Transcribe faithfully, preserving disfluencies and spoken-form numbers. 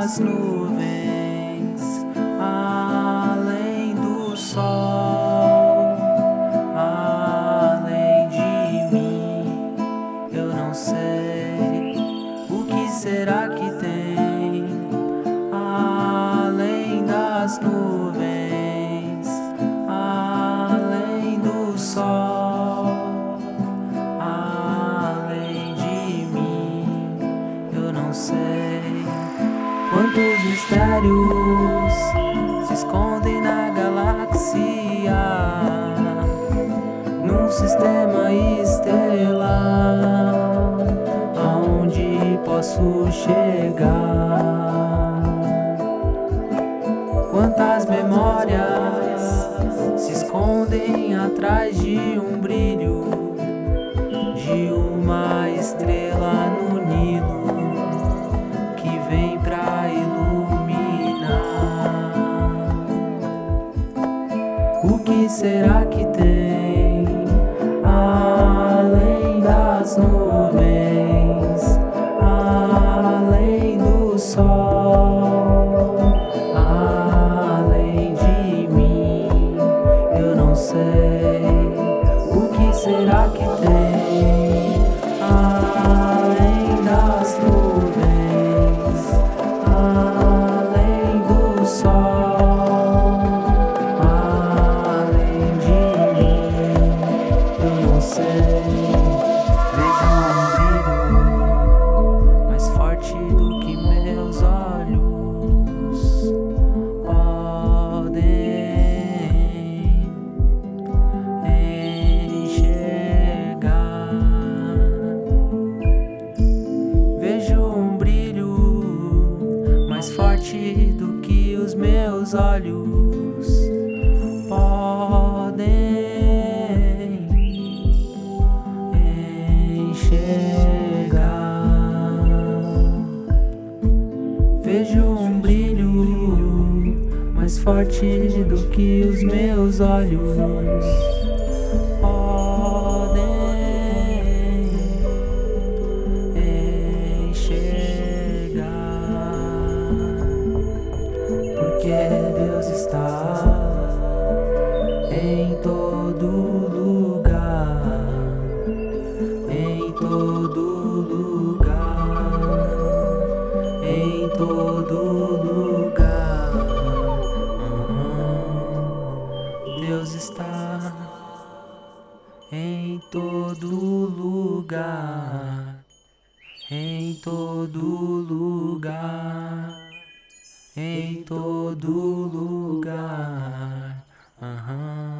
das nuvens, além do sol, além de mim. Eu não sei o que será que tem além das nuvens, além do sol, além de mim. Eu não sei quantos mistérios se escondem na galáxia, num sistema estelar, aonde posso chegar. Quantas memórias se escondem atrás de um brilho, de uma estrela no Nilo que vem pra iluminar. O que será que tem além das nuvens, além do sol, além de mim? Eu não sei o que será que tem além das nuvens, além do sol, além de mim. Eu não sei. Vejo um brilho mais forte do que meus olhos podem enxergar. Vejo um brilho mais forte do que os meus olhos podem enxergar. Vejo um brilho mais forte do que os meus olhos podem enxergar. Porque Deus está em todo lugar, em todo lugar, em todo lugar. Deus está em todo lugar, em todo lugar, em todo lugar. Aham.